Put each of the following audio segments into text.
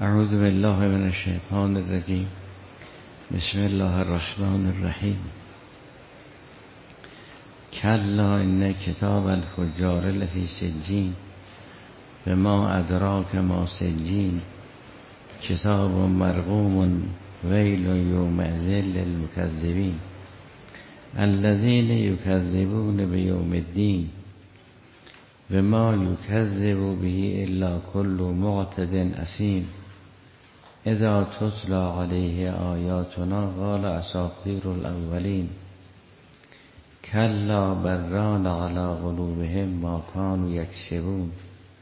اعوذ بالله من الشیطان الرجیم. بسم الله الرحمن الرحیم. کلا ان کتاب الفجار لفی سجین بما ادراک ما سجین کتاب مرقوم ویل یومئذ للمکذبین الذین یکذبون بیوم الدین بما یکذب به الا کل معتد اثیم اذا تتلی علیه آیاتنا قال اساطیر الاولین کلا بل ران علی قلوبهم ما كانوا یکسبون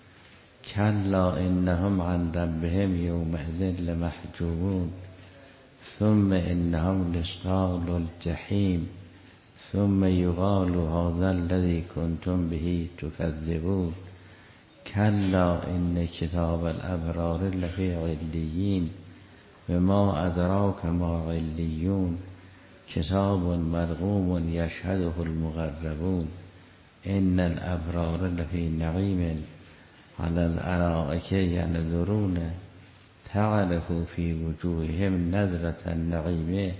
کلا انهم عن ربهم یومئذ لمحجوبون ثم انهم لاصحاب الجحیم ثم یقال هذا الذی کنتم به تکذبون کلا ان کتاب الابرار لفی علیین بما ادراک ما علیون کتاب مرقوم یشهده المقربون ان الابرار لفی نعیم علی الارائک ینظرون تعرف فی وجوههم نظرة النعیم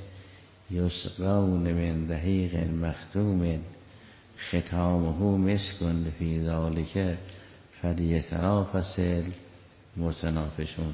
یسقون من رحیق مختوم ختامه مسک فی ذلک فلیتنافس المتنافسون.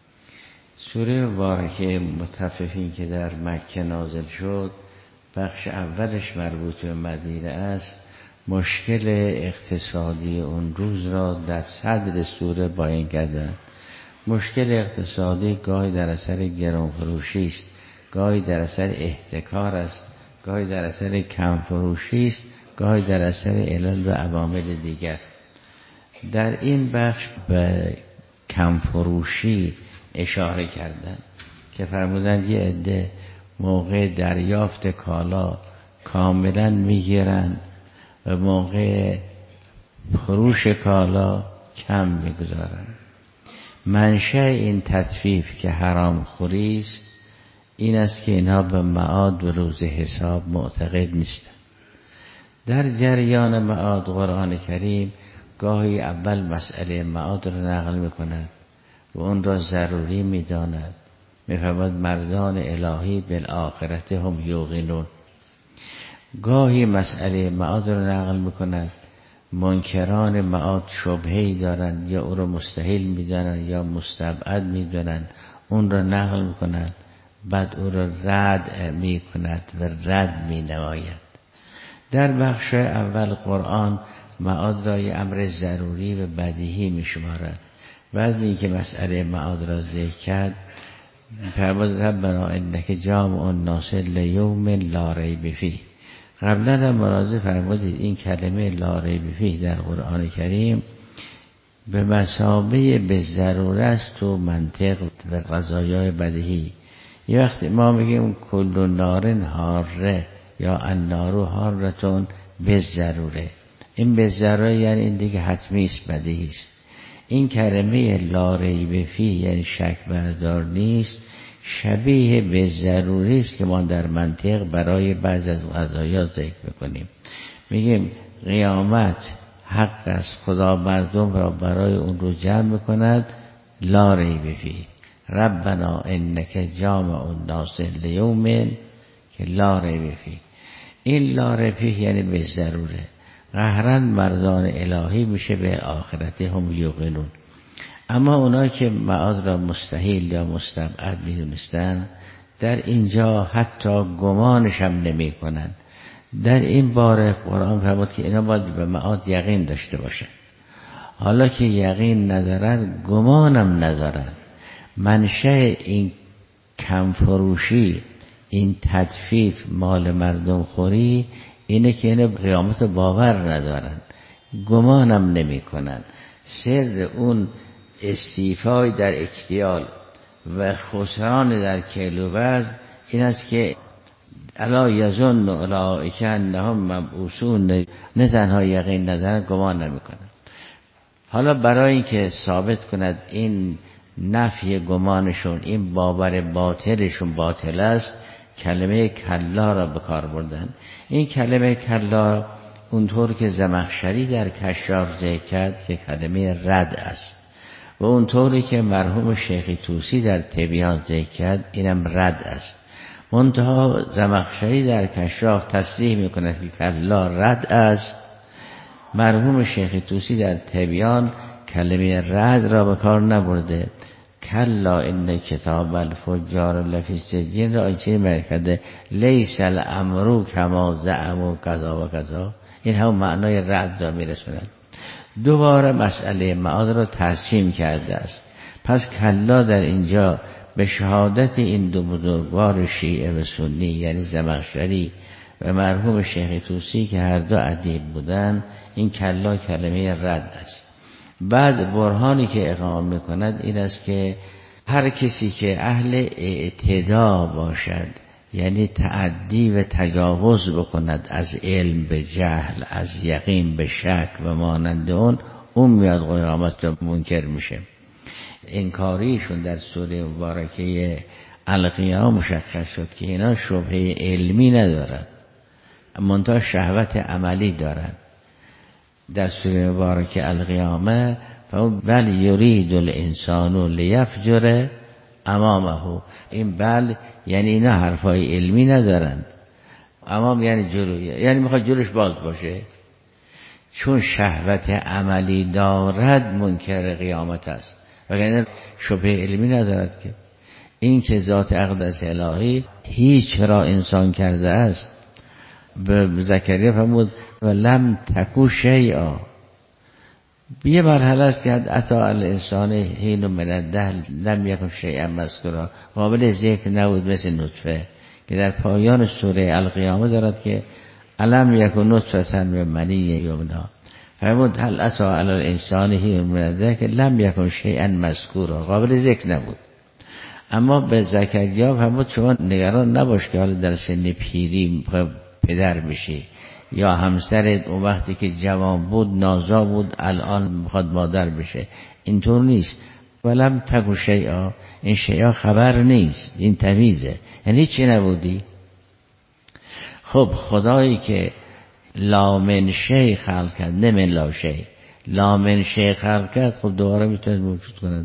سوره مبارکه مطففین که در مکه نازل شد، بخش اولش مربوط به مدینه است. مشکل اقتصادی اون روز را در صدر سوره بیان کردند. مشکل اقتصادی گاهی در اثر گرانفروشی است، گاهی در اثر احتکار است، گاهی در اثر کمفروشی است، گاهی در اثر علل و عوامل دیگر. در این بخش به کمفروشی اشاره کردند که فرمودند یه عده موقع دریافت کالا کاملا میگیرند و موقع فروش کالا کم میگذارند. منشأ این تطفیف که حرام خوری است این است که اینها به معاد و روز حساب معتقد نیستند. در جریان معاد قرآن کریم گاهی اول مسئله معاد را نقل میکند و اون را ضروری میداند. میفرماید مردان الهی بالآخرت هم یوقنون. گاهی مسئله معاد را نقل میکند، منکران معاد شبهه‌ای دارند یا او را مستحیل میدانند یا مستبعد میدانند، اون را نقل میکند، بعد او را رد میکند و رد مینماید. در بخش اول قرآن معاد را یه امر ضروری و بدیهی میشمارد و از اینکه مسئله معاد را ذکر کرد فرمود ربنا انک جامع الناس لیوم لا ریب فیه. قبلا هم ملاحظه فرمودید این کلمه لا ریب فیه در قرآن کریم به مثابه به ضرورت است و منطق و قضایای بدیهی. یه وقتی ما میگیم کل نار حاره یا النار حارتون به ضروره، این به ضروره یعنی این دیگه حتمی است، بدیهی است. این کلمه لا ریب فیه یعنی شک بردار نیست، شبیه به ضروری است که ما در منطق برای بعض از قضایا ذکر بکنیم. میگیم قیامت حق است، خدا مردم را برای اون رو جمع کند، لا ریب فیه. ربنا انک جامع الناس لیوم که لا ریب فیه. این لا ریب فیه یعنی به ضروره. قهرن مردان الهی میشه به آخرت هم یوقنون. اما اونایی که معاد را مستحیل یا مستبعد میدونستن در اینجا حتی گمانش هم نمی کنن. در این باره قرآن فرمود که اینا باید به معاد یقین داشته باشن. حالا که یقین ندارن گمانم ندارن. منشأ این کمفروشی، این تطفیف مال مردم خوری اینه که اینه قیامت باور ندارن، گمانم نمی کنن. سر اون استیفای در اکتیال و خسران در کیل و وزن این است که الا یظن اولئک انهم مبعوثون. نه تنها یقین ندارن، گمان نمی کنن. حالا برای اینکه ثابت کند این نفی گمانشون، این باور باطلشون باطل است، کلمه کلا را به کار بردن. این کلمه کلا اونطور که زمخشری در کشاف ذکر کرد که کلمه رد است. و اونطوری که مرحوم شیخ طوسی در تبیان ذکر کرد اینم رد است. منتها زمخشری در کشاف تصریح میکنه که کلا رد است. مرحوم شیخ طوسی در تبیان کلمه رد را به کار نبرده. کلا ان کتاب الفجار لفی سجین را اینجوری مرکده لیس الامر کما زعموا کذا و کذا. این هم معنای رد را میرسوند. دوباره مسئله معاد را تقسیم کرده است. پس کلا در اینجا به شهادت این دو بزرگوار شیعه و سنی یعنی زمخشری و مرحوم شیخ طوسی که هر دو ادیب بودند، این کلا کلمه رد است. بعد برهانی که اقامه میکند این است که هر کسی که اهل اعتدا باشد، یعنی تعدی و تجاوز بکند از علم به جهل، از یقین به شک و مانند اون میاد قیامت را منکر میشه. انکاریشون در سوره مبارکه القیامه مشخص شد که اینا شبهه علمی ندارن، منتها شهوت عملی دارن. در سوره مبارکه القیامه بل یرید الانسان لیفجر امامه. این بل یعنی اینا حرفای علمی ندارن، امام یعنی جلو، یعنی میخواد جلوش باز باشه. چون شهوت عملی دارد منکر قیامت است، وگرنه شبهه علمی ندارد. که این که ذات اقدس الهی هیچ را انسان کرده است. به زکریا فرمود و لم تکو شیئا. یه مرحله است که عطا الانسان حین من الدهر لم یکن شیئا مذکورا، قابل ذکر نبود مثل نطفه، که در پایان سوره القیامه دارد که الم یکن نطفه من منی یمنا. فرمود هل عطا الانسان حین من الدهر که لم یکن شیئا مذکورا، قابل ذکر نبود. اما به زکریا فرمود شما نگران نباش که حالا در سن پیری پدر بشی، یا همسرت اون وقتی که جوان بود نازا بود الان میخواد مادر بشه. اینطور نیست. ولم تکو شیئا، این شیئا خبر نیست، این تمیزه، یعنی چی نبودی. خب خدایی که لا من شیء خلق کرد، نه من لا شیء، لا من شیء خلق کرد، خب دوباره میتونه موجود کنه.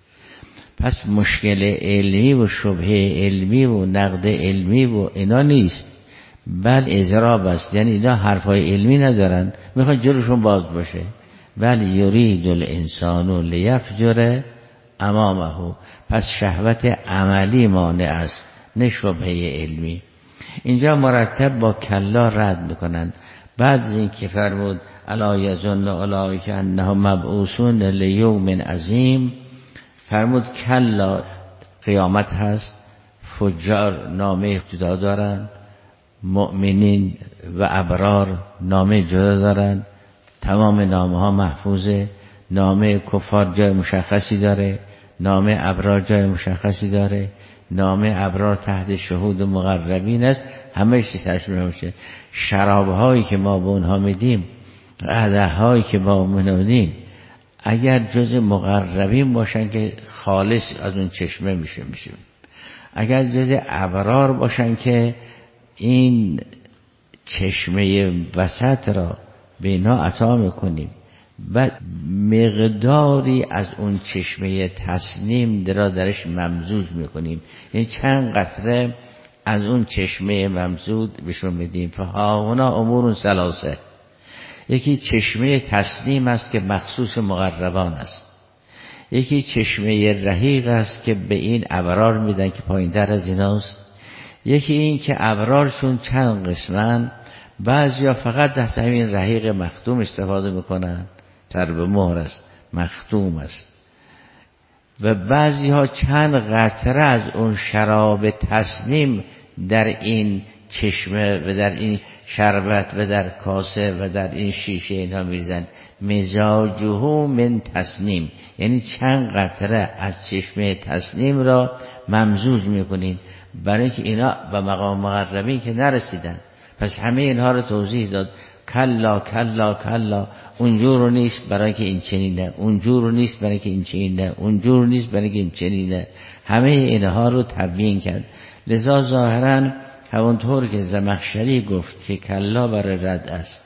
پس مشکل علمی و شبهه علمی و نقد علمی و اینا نیست، بل اضراب است. یعنی اینا حرفای علمی ندارن، میخوان جلوشون باز باشه. بل یرید الانسان لیفجر امامه. پس شهوت عملی مانع است، نه شبهه علمی. اینجا مرتب با کلا رد میکنن. بعد این که فرمود الا یظن اولئک انهم مبعوثون لیوم عظیم، فرمود کلا قیامت هست، فجار نامه جدا دارن، مؤمنین و ابرار نامه جدا دارن، تمام نامه ها محفوظه. نامه کفار جای مشخصی داره، نامه ابرار جای مشخصی داره. نامه ابرار تحت شهود مقربین است، همه چیز تشمیل میشه. شراب هایی که ما به اونها میدیم، قدح هایی که با میدیم، اگر جز مقربین باشن که خالص از اون چشمه میشه. اگر جز ابرار باشن که این چشمه وسط را به اینا عطا میکنیم و مقداری از اون چشمه تسنیم را درش ممزوج میکنیم، یعنی چند قطره از اون چشمه ممزوج بهشون میدیم. فهاهنا امور ثلاثه. یکی چشمه تسنیم است که مخصوص مقربان است. یکی چشمه رحیق است که به این ابرار میدن که پایین‌تر از ایناست. یکی این که ابرارشون چند قسمن، بعضیا فقط از همین رحیق مختوم استفاده میکنن، تر به مهر است، مختوم است، و بعضی ها چند قطره از اون شراب تسنیم در این چشمه و در این شربت و در کاسه و در این شیشه اینها میریزن. مزاجه من تسنیم، یعنی چند قطره از چشمه تسنیم را ممزوج میکنین، برای که اینا به مقام مقربین که نرسیدن. پس همه اینها رو توضیح داد. کلا کلا کلا، اونجور نیست برای که این چنینه، اونجور نیست برای که این چنینه، اونجور نیست برای که این چنینه. همه اینها رو تبیین کرد. لذا ظاهرا همونطور که زمخشری گفت که کلا برای رد است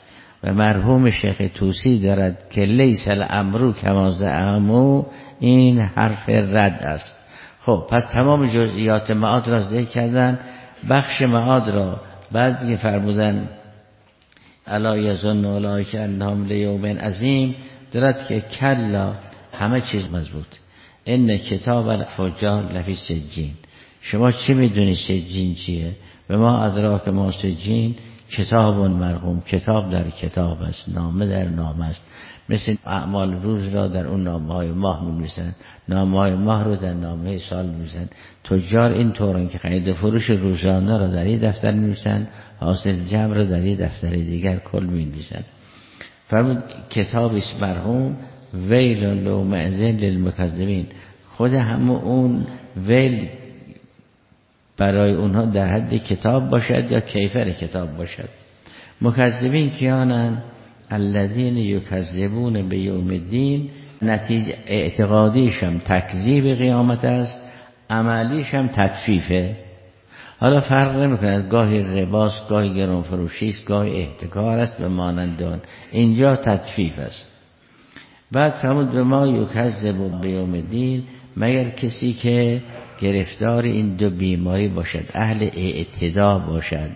و مرحوم شیخ طوسی دارد که لیس الامر کما زعموا، این حرف رد است. خب پس تمام جزئیات معاد را ذکر کردن. بخش معاد را بعضی که فرمودن الا یظن اولئک انهم لیوم عظیم، دارد که کلا همه چیز مضبوط. ان کتاب الفجار لفی سجین. شما چی میدونید سجین چیه؟ به ما ادراک ما سجین، کتاب مرقوم، کتاب در کتاب است، نامه در نامه است. مثل اعمال روز را در اون نامه های ماه می‌نویسن، نامه های ماه رو در نامه سال می‌نویسن. تجار این طورن که خرید فروش روزانه را در یک دفتر می‌نویسن، حاصل جمع را در یک دفتر دیگر کل می‌نویسن. فرمود کتاب است مرحوم، ویل یومئذ للمکذبین. خود همون اون ویل برای اونها در حد کتاب باشد یا کیفر کتاب باشد. مکذبین کیانن؟ الذین یکذبون بیوم الدین. نتیجه اعتقادیشم تکذیب قیامت است، عملیشم تطفیفه. حالا فرق نمی‌کند، گاهی رباست، گاهی گران فروشی است، گاهی احتکار است به مانند آن. اینجا تطفیف است. بعد فرمود به ما یکذب بیوم الدین، مگر کسی که گرفتار این دو بیماری باشد، اهل اعتدا باشد.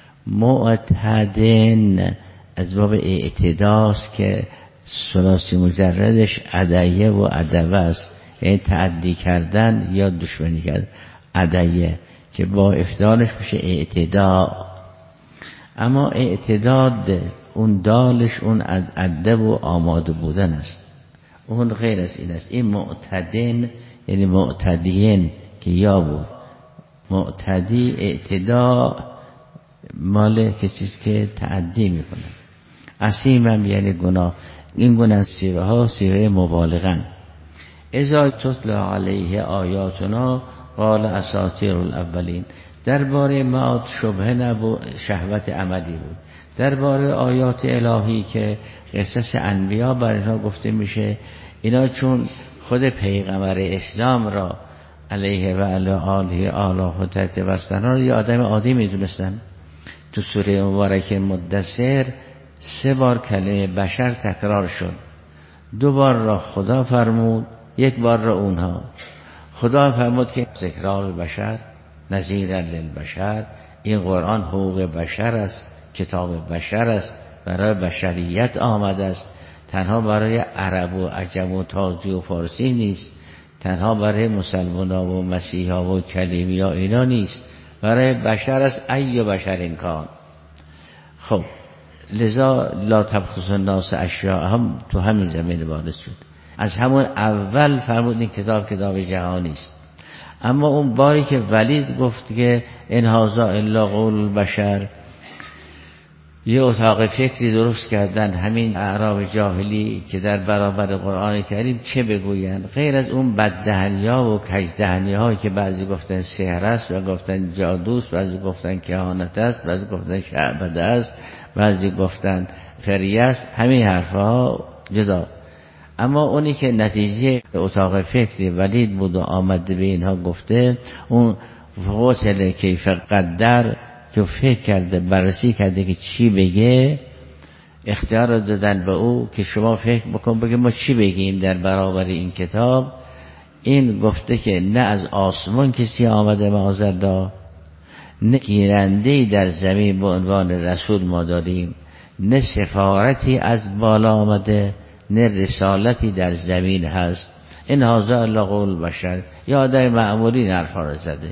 معتدن از باب اعتداست که ثلاثی مجردش عدیه و عدوه است، یعنی تعدی کردن یا دشمنی کردن. عدیه که با افتادش میشه اعتدا. اما اعتداد اون دالش اون ادب و آماده بودن است، اون غیر از این است. این معتدن یعنی معتدین که یا بود معتدی، اعتدا مال کسی که تعدی میکنه. عصیم هم یعنی گناه. این گناه سیغه ها سیغه مبالغن. اذا تتلا علیه آیاتنا قال اساطیر الاولین. درباره معاد شبهه نبود، شهوت عملی بود. درباره آیات الهی که قصص انبیا بر اینها گفته میشه، اینا چون خود پیغمبر اسلام را علیه و علی آله آله و تحت وستن را یه آدم عادی میدونستن. تو سوره مبارکه مدثر 3 بار کلمه بشر تکرار شد. 2 بار را خدا فرمود، 1 بار را اونها. خدا فرمود که ذکرار بشر نذیرا للبشر، این قرآن حقوق بشر است، کتاب بشر است، برای بشریت آمده است، تنها برای عرب و عجم و تازی و فارسی نیست، تنها برای مسلمان ها و مسیح ها و کلیمی ها اینا نیست، برای بشر است، ای بشر این کان. خب لذا لا تبخس الناس اشیاءهم تو همین زمین وارد شد. از همون اول فرمود این کتاب جهانی است. اما اون باری که ولید گفت که ان هذا الا قول البشر، یه اتاق فکری درست کردن همین اعراب جاهلی که در برابر قرآن کریم چه بگویند، غیر از اون بددهنی‌ها و کژدهنی‌ها که بعضی گفتن سحر است و گفتن جادوست، بعضی گفتن کهانت است، بعضی گفتن شعبده است، بعضی گفتن فریه است. همین حرفها جدا. اما اونی که نتیجه اتاق فکری ولید بود و آمده به اینها گفته، اون فوصل کیف قدر که فکر کرده بررسی کرده که چی بگه، اختیار رو دادن به او که شما فکر بکن بگه ما چی بگیم در برابر این کتاب. این گفته که نه از آسمان کسی آمده معاذالله، نه گیرنده‌ای در زمین به عنوان رسول ما داریم، نه سفارتی از بالا آمده، نه رسالتی در زمین هست. این هذا الا قول بشر، یا آدم معمولی این حرفا رو زده.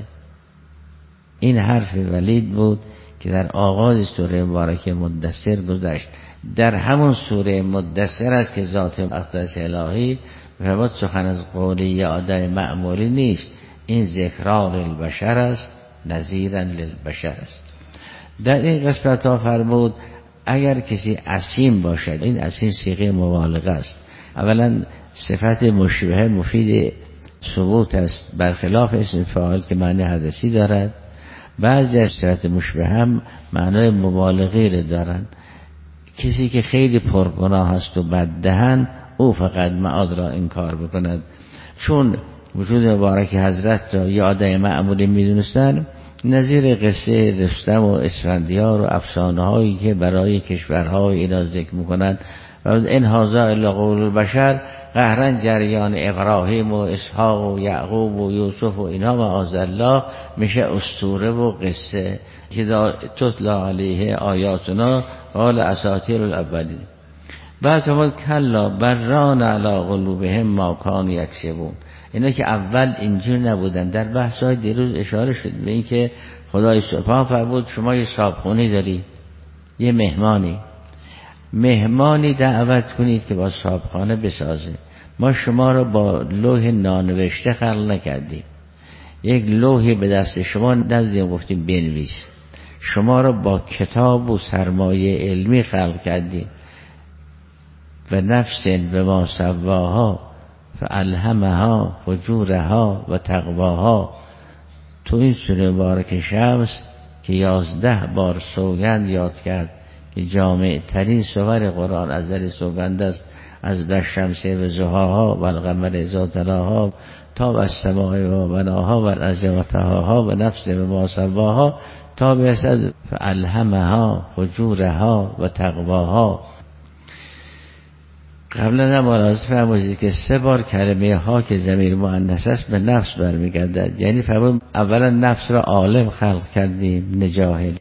این حرف ولید بود که در آغاز سوره مبارکه مدثر گذشت. در همون سوره مدثر است که ذات اقدس الهی فرمود سخن از قولی یا آدم معمولی نیست، این ذکرار البشر است، نذیرا للبشر است. در این قسمت ها فرمود اگر کسی عصیم باشد، این عصیم صیغه مبالغه است. اولا صفت مشبهه مفید ثبوت است، برخلاف اسم فاعل که معنی حدثی دارد. بعضی از صفت مشبهه هم معنای مبالغه را دارند. کسی که خیلی پرگناه است و بددهن، او فقط معاد را انکار بکند. چون وجود مبارک حضرت را یه آدم معمولی میدونستن، نظیر قصه رستم و اسفندیار و افسانه هایی که برای کشورهای اینا ذکر میکنن و این هذا الا قول البشر، قهرن جریان ابراهیم و اسحاق و یعقوب و یوسف و اینا معاذ الله میشه اسطوره و قصه که تتلا علیه آیاتنا قال اساطیر الاولین. بعد فرمود کلا بران علی قلوبهم ما کانوا یکسبون. اینا که اول اینجور نبودن. در بحث‌های دیروز اشاره شد به این که خدای سبحان فرمود شما یه صابخونه داری، یه مهمانی دعوت کنید که با صابخانه بسازه. ما شما رو با لوح نانوشته خلق نکردیم، یک لوحی به دست شما ندادیم گفتیم بنویس. شما رو با کتاب و سرمایه علمی خلق کردیم. و نفس به ما سواها فالهمها فجورها و تقواها. تو این سوره مبارک شمس که 11 بار سوگند یاد کرد که جامع ترین سور قرآن از در سوگند است، از والشمس و ضحاها و القمر اذا تلاها تا والسماء و بناها و الارض و طحاها و نفس به ما سواها تا برسد فالهمها فجورها و تقواها. قبلا ملاحظه فرمودید که 3 بار کلمه ها که ضمیر مؤنث است به نفس برمیگردد. یعنی فرمود اولا نفس را عالم خلق کردیم نه جاهل.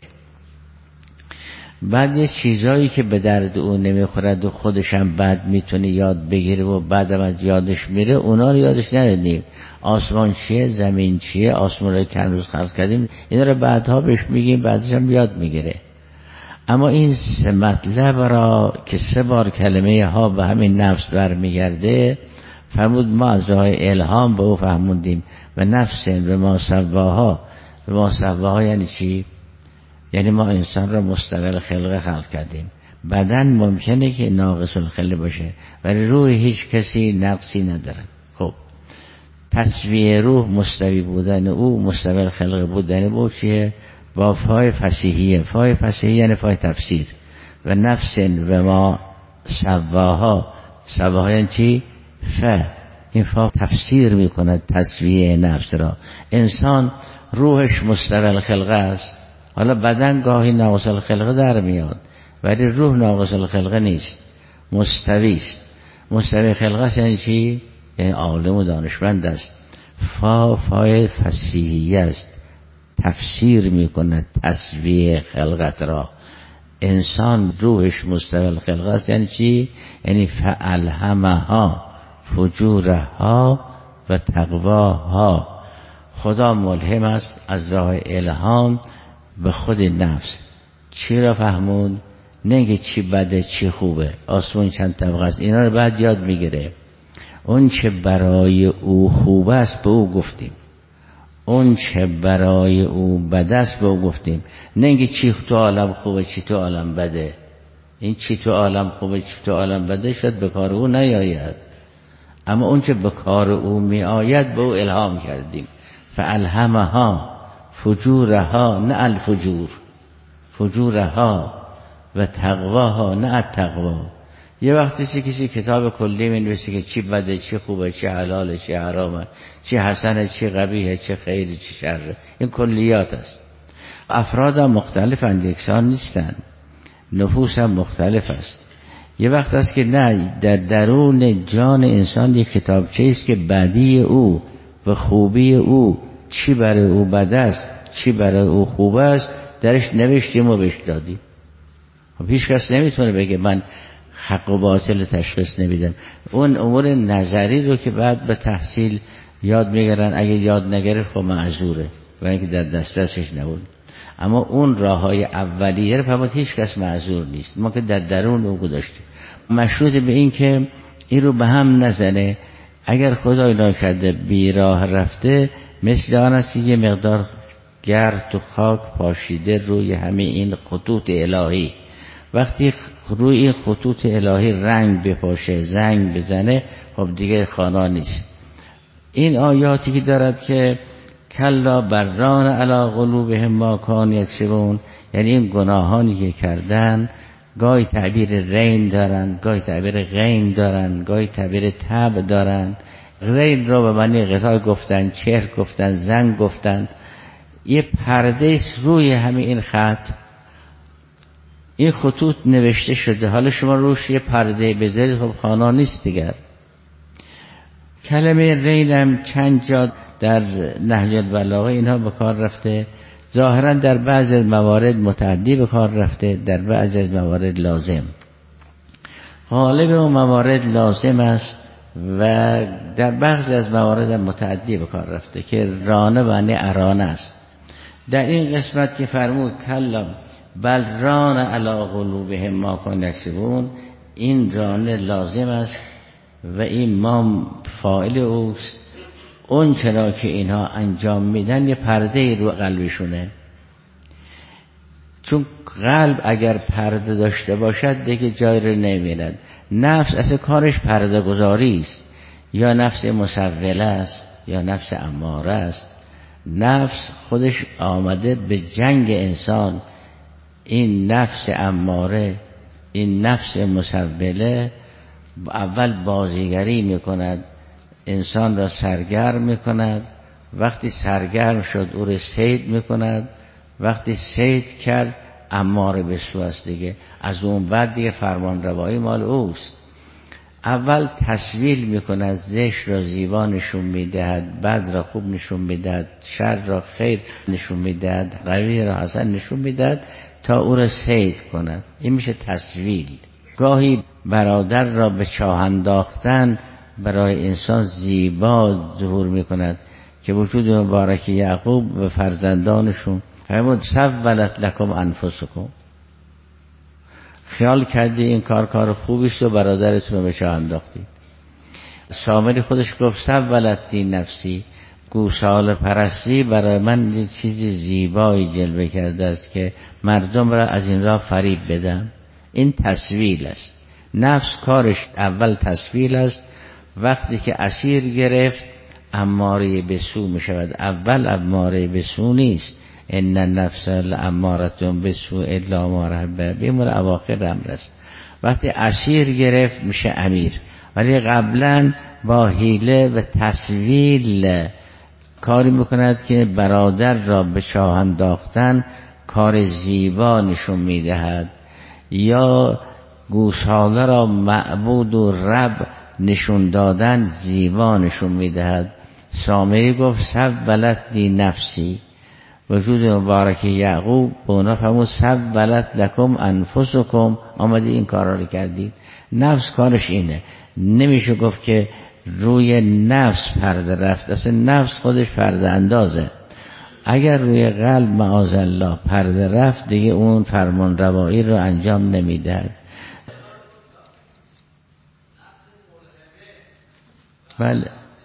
بعد یه چیزایی که به درد اون نمیخورد و خودش هم بعد میتونه یاد بگیره و بعدم از یادش میره اونا رو یادش ندادیم. آسمان چیه، زمین چیه، آسمان رو چند روز خلق کردیم، اینا رو بعدها بهش میگیم، بعدش هم یاد میگیره. اما این 3 مطلب را که 3 بار کلمه ها به همین نفس برمیگرده فرمود ما از راه الهام به او فهموندیم. و نفس به ما سواها. به ما سواها یعنی چی؟ یعنی ما انسان را مستقل خلقه خلق کردیم. بدن ممکنه که ناقص الخلقه باشه ولی روح هیچ کسی نقصی نداره. خب تسویه روح مستوی بودن او، مستقل خلقه بودن او چیه؟ با فای فصیحیه. فای فصیحی یعنی فای تفسیر. و نفس و ما سواها. سواها یعنی چی؟ این فا تفسیر میکنه تسویه نفس را. انسان روحش مستقل خلقه است. حالا بدن گاهی ناقص الخلقه در میاد ولی روح ناقص الخلقه نیست، مستوی است. مستوی خلقه است یعنی چی؟ یعنی عالم و دانشمند است. فای فصیحی است، تفسیر میکنه تسویه خلقت را. انسان روحش مستقل خلقه است یعنی چی؟ یعنی فالهمها فجورها و تقواها. خدا ملهم است از راه الهام به خود نفس. چی را فهمون؟ نه چی بده چی خوبه، آسمون چند طبقه است، اینا رو بعد یاد میگیره. اون چه برای او خوب است به او گفتیم، اون چه برای او بد است به او گفتیم. نه چی تو عالم خوبه چی تو عالم بده. این چی تو عالم خوبه چی تو عالم بده شاید به کار او نیاید، اما اون چه به کار او می آید به او الهام کردیم. فالهمها فجورها نه الفجور، فجورها و تقواها نه التقوا. یه وقتی کسی کتاب کلی می‌نویسه که چی بده چی خوبه، چی حلاله چی حرامه، چی حسنه چی قبیحه، چی خیره چی شره، این کلیات است. افراد هم مختلفند، یکسان نیستند، نفوس هم مختلف است. یه وقت است که نه، در درون جان انسان یک کتابچه است که بدی او و خوبی او، چی برای او بد است چی برای او خوب است، درش نوشتیم و بهش دادیم. هیچ کس نمیتونه بگه من حق و باطل تشخیص نمیدم. اون امور نظری رو که بعد به تحصیل یاد میگیرن، اگه یاد نگرفت خب معذوره و اینکه در دسترسش نبود. اما اون راههای اولیه رو فهمید هیچ کس معذور نیست، ما که در درون او گذاشتیم. مشروط به این که این رو به هم نزنه. اگر خدای ناکرده بی راه رفته، مثل آن است یه مقدار گرد تو خاک پاشیده روی همه این خطوط الهی. وقتی روی این خطوط الهی رنگ بپاشه، زنگ بزنه، خب دیگه خانا نیست. این آیاتی که دارد که کلا بران علی قلوبهم ما کانوا یکسبون، یعنی این گناهانی که کردن گاهی تعبیر رین دارن، گاهی تعبیر غین دارن، گاهی تعبیر تب دارن. رین را به معنی غذا گفتن، چهر گفتن، زنگ گفتن. یه پرده روی همین این خط، این خطوط نوشته شده، حالا شما روش یه پرده بذارید خب خوانا نیست دیگر. کلمه رینم چند جا در نهج البلاغه اینها به کار رفته، ظاهرا در بعض موارد متعدی به کار رفته، در بعض موارد لازم. غالب اون موارد لازم است و در بعضی از موارد متعدی به کار رفته که رانه معنی ارانه است. در این قسمت که فرمود کلا بل ران علی قلوبهم ما کانوا یکسبون، این رانه لازم است و این ما فاعل اوست. اون چرا که اینها انجام میدن یه پرده رو قلبشونه، چون قلب اگر پرده داشته باشد دیگه جای رو نمیبیند. نفس اصلا کارش پرده گذاری است، یا نفس مسوله است یا نفس اماره است. نفس خودش آمده به جنگ انسان. این نفس اماره، این نفس مسوله اول بازیگری میکند، انسان را سرگرم میکند، وقتی سرگرم شد او را صید میکند، وقتی صید کرد اماره به سو است دیگه. از اون بعد دیگه فرمان روایی مال اوست. اول تسویل میکند، زشت را زیبا نشون میدهد، بد را خوب نشون میدهد، شر را خیر نشون میدهد، قوی را حسن نشون میدهد تا او را صید کند. این میشه تسویل. گاهی برادر را به چاه انداختن برای انسان زیبا ظهور میکند که وجود مبارک یعقوب به فرزندانشون فرمود سولت لکم انفسکم، خیال کردی این کار خوبیست و برادرتون رو به چاه انداختی. سامری خودش گفت سولت دی نفسی، گوساله پرستی برای من یه چیزی زیبایی جلوه کرده است که مردم را از این راه فریب بدم. این تسویل است. نفس کارش اول تسویل است. وقتی که اسیر گرفت اماره به سو می شود. اول اماره به سو نیست، ان النفس لامارة بالسوء الا ما رحم ربی، مر اواخر امر است. وقتی اسیر گرفت میشه امیر، ولی قبلا با حیله و تسویل کاری میکند که برادر را به چاه انداختن کار زیبا نشون میدهد، یا گوساله را معبود و رب نشون دادن زیبا نشون میدهد. سامری گفت سولت دی نفسی، وجود مبارک یعقوب به اونا فرمود سولت لکم انفسکم، آمدی این کارا رو کردید. نفس کارش اینه. نمیشه گفت که روی نفس پرده رفت، اصلا نفس خودش پرده اندازه. اگر روی قلب معاذالله پرده رفت دیگه اون فرمان روایی رو انجام نمیدهد. بله،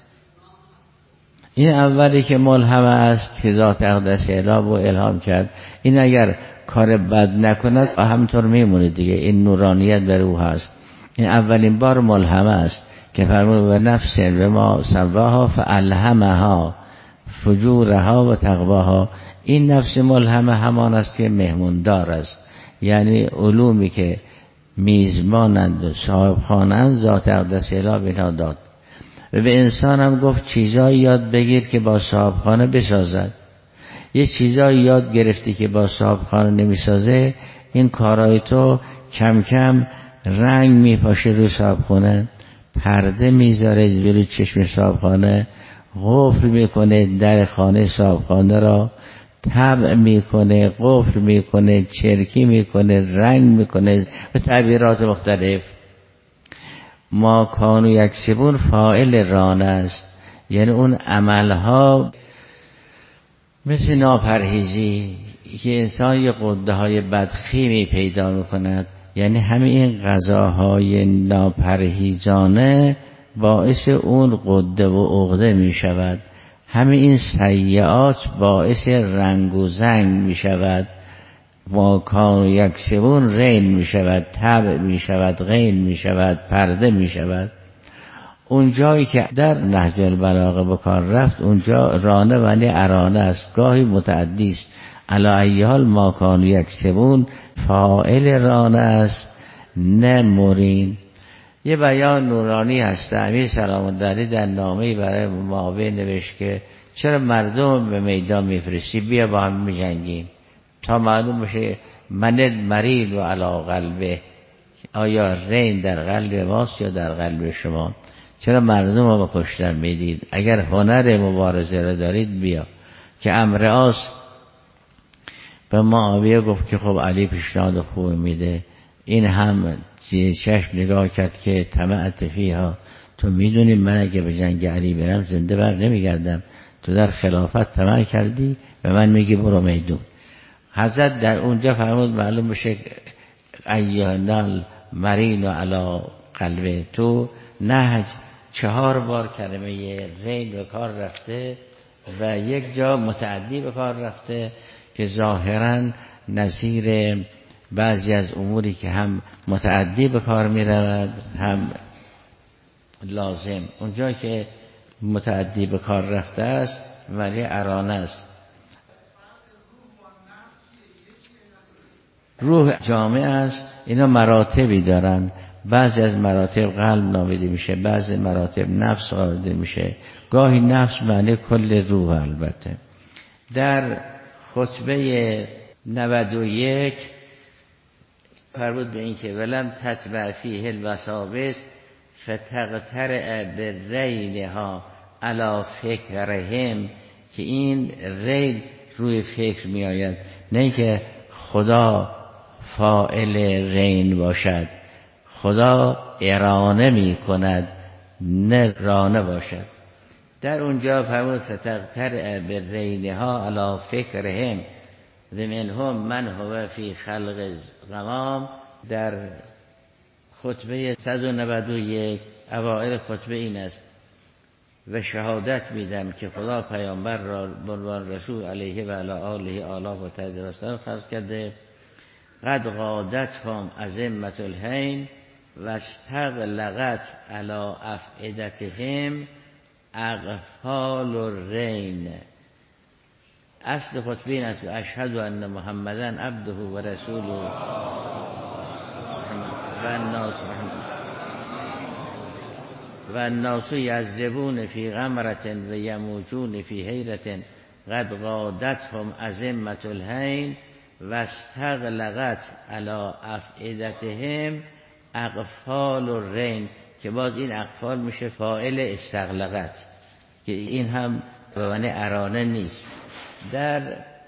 این اولی که ملهمه است که ذات اقدس الهی و الهام کرد. این اگر کار بد نکند همینطور میمونه دیگه، این نورانیت در او هست. این اولین بار ملهمه است که فرمود و نفس و ما سواها فالهمها فجورها و تقواها. این نفس ملهمه همان است که مهموندار است، یعنی علومی که میزبانند و صاحب خانند ذات اقدس الهی به اینها داد. و به انسان هم گفت چیزایی یاد بگیر که با صاحبخانه بسازد. یه چیزایی یاد گرفتی که با صاحبخانه نمیسازه، این کارهای تو کم کم رنگ میپاشه رو صاحبخانه، پرده میذاره جلوی چشم صاحبخانه، قفل میکنه در خانه صاحبخانه را، طبع میکنه، قفل میکنه، چرکی میکنه، رنگ میکنه به تعبیرات مختلف. ما کانوا یکسبون فاعل ران است، یعنی اون عملها مثل ناپرهیزی که انسان یه قده های بدخیمی پیدا میکند، یعنی همین این غذاهای ناپرهیزانه باعث اون قده و عقده میشود. همین این سیئات باعث رنگ و زنگ میشود. ما کانوا یکسبون رین می شود، طبع می شود، غین می شود، پرده می شود. اون جایی که در نهج البلاغه به کار رفت اونجا رانه ولی ارانه است، گاهی متعدی است. علی ای حال ما کانوا یکسبون فاعل رانه است نه مرین. یه بیان نورانی هست. امیر سلام الله علیه در نامه‌ای برای معاویه نوشت که چرا مردم به میدان میفرستی، بیا با هم میجنگیم تا معلوم بشه من مرید و علی قلبه، آیا رین در قلب ماست یا در قلب شما، چرا مردم رو به کشتن میدید، اگر هنر مبارزه را دارید بیا. که امر آس به معاویه گفت که خب علی پیشنهاد خوب میده. این هم چشم نگاه کرد که طمعت فیها، تو میدونی من اگه به جنگ علی برم زنده بر نمیگردم، تو در خلافت طمع کردی و من میگی برو میدون. حضرت در اونجا فرمود معلوم بشه ایانال مرین و علا قلبه. تو نهج 4 بار کلمه رین به کار رفته و یک جا متعدی به کار رفته که ظاهرا نظیر بعضی از اموری که هم متعدی به کار می رود هم لازم. اونجا که متعدی به کار رفته است ولی ارانه است. روح جامع است. اینا مراتبی دارن، بعضی از مراتب قلب نامیده میشه، بعضی مراتب نفس نامیده میشه، گاهی نفس معنی کل روح. البته در خطبه 91 فرمود به این که ولم تتبع فیه الوساوس فتقترع بالرینها علی فکرهم، که این ریل روی فکر می آید، نه که خدا فاعل رین باشد، خدا ارانه می کند نه رانه باشد. در اونجا فرمود فتقترع بالرینها علی فکرهم و منهم من هو فی خلق غمام. در خطبه 191 اوائل خطبه این است: و شهادت میدم که خدا پیامبر را بنوان رسول علیه و علی آله آلاف و تدرستان فرض کرده. قد غادتهم ازمة الهین و استغلقت علی افئدتهم اغفال الرین. اصل خطبه این است: و اشهد ان محمدن عبده و رسوله و الناس یعذبون فی غمرة و یموجون فی حیرة قد غادتهم ازمة الهین و استغلقت علی افئدتهم اغفال الرین، که باز این اغفال میشه فاعل استغلقت، که این هم به معنی ارانه نیست. در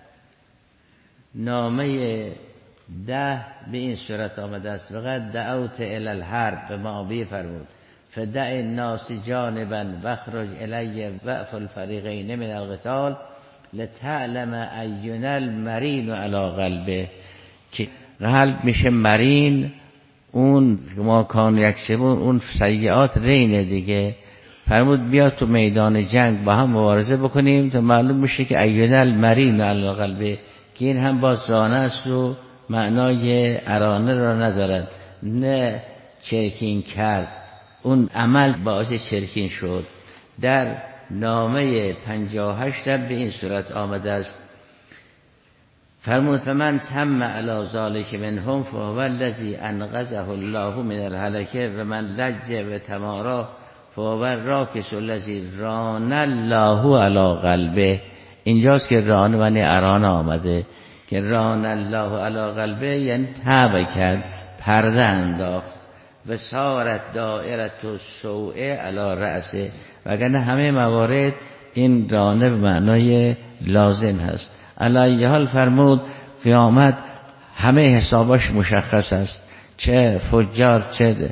نامه 10 به این صورت آمده است: وقد دعوت الی الحرب، به معاویه فرمود فدع الناس جانبا واخرج الی وقف الفریقین من القتال لتعلم اینا المرین علی قلبه، که قلب میشه مرین، اون ما کان یکسبون، اون سیئات رینه دیگه. فرمود بیا تو میدان جنگ با هم مبارزه بکنیم تا معلوم میشه که اینا المرین علی قلبه، که این هم باز رانه است و معنای ارانه را ندارد، نه چرکین کرد، اون عمل باعث چرکین شد. در نامه 58 به این صورت آمده است: فرمود فمن تم علی ذلک منهم فهو الذی انقذه الله من الهلکه و من لج و تمارا فهو الراکس الذی ران الله علی قلبه. اینجاست که ران و ارانه آمده، که ران الله علی قلبه یعنی تابع کرد، پرده انداخت. و سارت دائرت السوء علی رأسه، وگرنه همه موارد این رانه به معنای لازم هست. علی حال فرمود قیامت همه حساباش مشخص است، چه فجار چه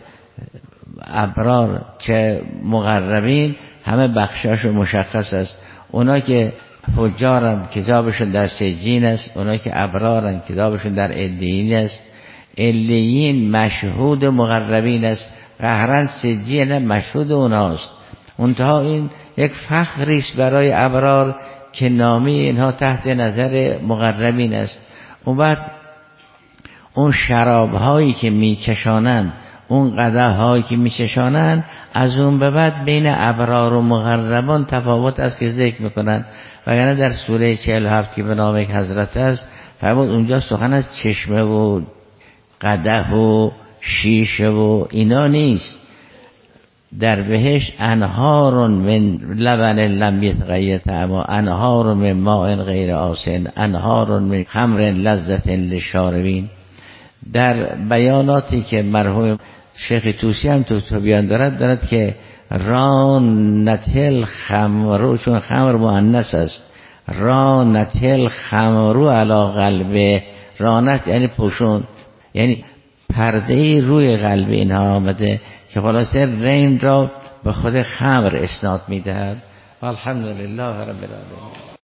ابرار چه مقربین، همه بخشاش مشخص است. اونا که فجارن کتابشون در سجین است، اونا که ابرارن کتابشون در علیین است. علیین مشهود مقربین است، قهرن سجین مشهود اوناست. منتها این یک فخری است برای ابرار که نامی اینها تحت نظر مقربین است. اون بعد اون شرابهایی که میچشانند، اون قدح‌هایی که میچشانند، از اون به بعد بین ابرار و مقربان تفاوت است که ذکر میکنند. وگرنه در سوره 47 که به نام یک حضرت است فرمود اونجا سخن از چشمه و قدح و شیشه و اینا نیست، در بهشت انهار من لبن لم یتغیر طعمه، انهار من ماء غیر آسن، انهار من خمر لذة للشاربین. در بیاناتی که مرحوم شیخ طوسی هم تو بیان دارد که رانتل خمرو، چون خمر مؤنث است، رانتل خمرو علی قلبه، رانت یعنی پوشون، یعنی پرده روی قلب اینها آمده که خلاصه رین را به خود خمر اسناد میدهد. الحمدلله رب العالمین.